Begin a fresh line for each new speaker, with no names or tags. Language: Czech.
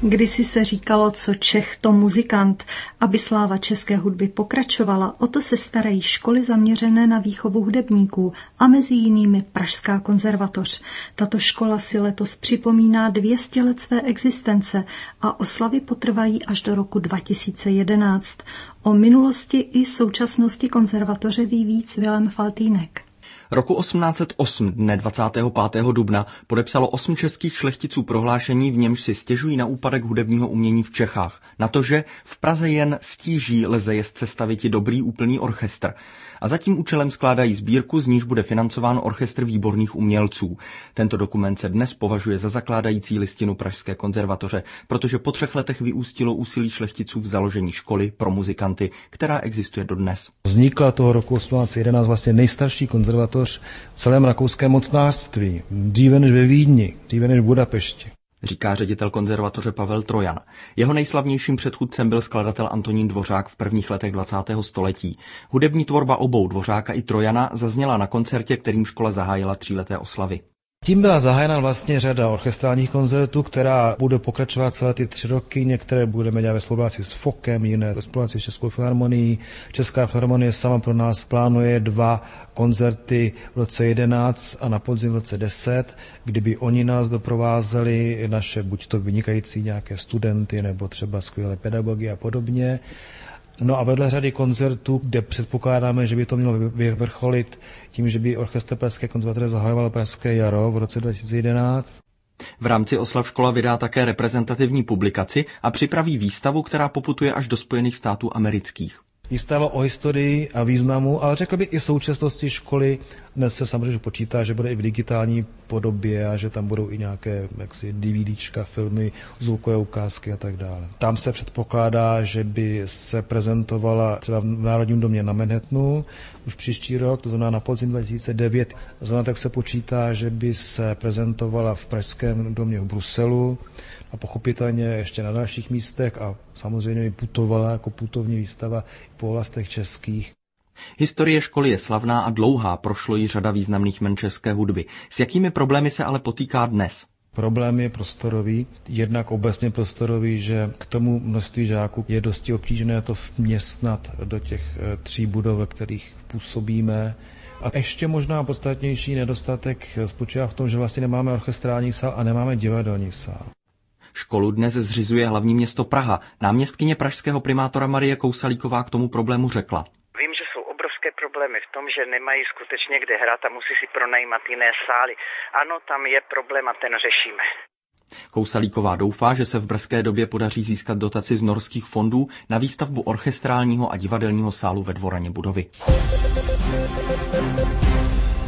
Kdysi se říkalo, co Čech, to muzikant. Aby sláva české hudby pokračovala, o to se starají školy zaměřené na výchovu hudebníků a mezi jinými Pražská konzervatoř. Tato škola si letos připomíná 200 let své existence a oslavy potrvají až do roku 2011. O minulosti i současnosti konzervatoře ví víc Vilém Faltýnek.
Roku 1808 dne 25. dubna podepsalo 8 českých šlechticů prohlášení, v němž si stěžují na úpadek hudebního umění v Čechách. Na to, že v Praze jen stíží lze jest sestaviti dobrý úplný orchestr. A za tím účelem skládají sbírku, z níž bude financován orchestr výborných umělců. Tento dokument se dnes považuje za zakládající listinu Pražské konzervatoře, protože po 3 letech vyústilo úsilí šlechticů v založení školy pro muzikanty, která existuje dodnes.
Vznikla toho roku 1811 vlastně nejstarší konzervatoř v celém rakouském mocnářství, dříve než ve Vídni, dříve než v Budapešti.
Říká ředitel konzervatoře Pavel Trojan. Jeho nejslavnějším předchůdcem byl skladatel Antonín Dvořák v prvních letech 20. století. Hudební tvorba obou, Dvořáka i Trojana, zazněla na koncertě, kterým škola zahájila 3leté oslavy.
Tím byla zahájena vlastně řada orchestrálních koncertů, která bude pokračovat celé ty 3 roky. Některé budeme dělat ve spolupráci s Fokem, jiné ve spolupráci s Českou filharmonií. Česká filharmonie sama pro nás plánuje 2 koncerty v roce 11 a na podzim v roce 10, kdyby oni nás doprovázeli, naše buď to vynikající nějaké studenty, nebo třeba skvělé pedagogy a podobně. No a vedle řady koncertů, kde předpokládáme, že by to mělo vyvrcholit tím, že by orchestr Pražské konzervatoře zahajoval Pražské jaro v roce 2011.
V rámci oslav škola vydá také reprezentativní publikaci a připraví výstavu, která poputuje až do Spojených států amerických.
Výstava o historii a významu, ale řekl bych i současnosti školy. Dnes se samozřejmě počítá, že bude i v digitální podobě a že tam budou i nějaké DVDčka, filmy, zvukové ukázky a tak dále. Tam se předpokládá, že by se prezentovala třeba v Národním domě na Manhattanu už příští rok, to znamená na podzim 2009. Znamená, tak se počítá, že by se prezentovala v Pražském domě v Bruselu a pochopitelně ještě na dalších místech a samozřejmě i putovala jako putovní výstava po oblastech českých.
Historie školy je slavná a dlouhá, prošlo jí řada významných jmen české hudby. S jakými problémy se ale potýká dnes?
Problém je prostorový, jednak obecně prostorový, že k tomu množství žáků je dosti obtížné to vměstnat do těch 3 budov, ve kterých působíme. A ještě možná podstatnější nedostatek spočívá v tom, že vlastně nemáme orchestrální sál a nemáme divadelní sál.
Školu dnes zřizuje hlavní město Praha. Náměstkyně pražského primátora Marie Kousalíková k tomu problému řekla.
Vím, že jsou obrovské problémy v tom, že nemají skutečně kde hrát a musí si pronajímat jiné sály. Ano, tam je problém a ten řešíme.
Kousalíková doufá, že se v brzké době podaří získat dotaci z norských fondů na výstavbu orchestrálního a divadelního sálu ve dvoraně budovy.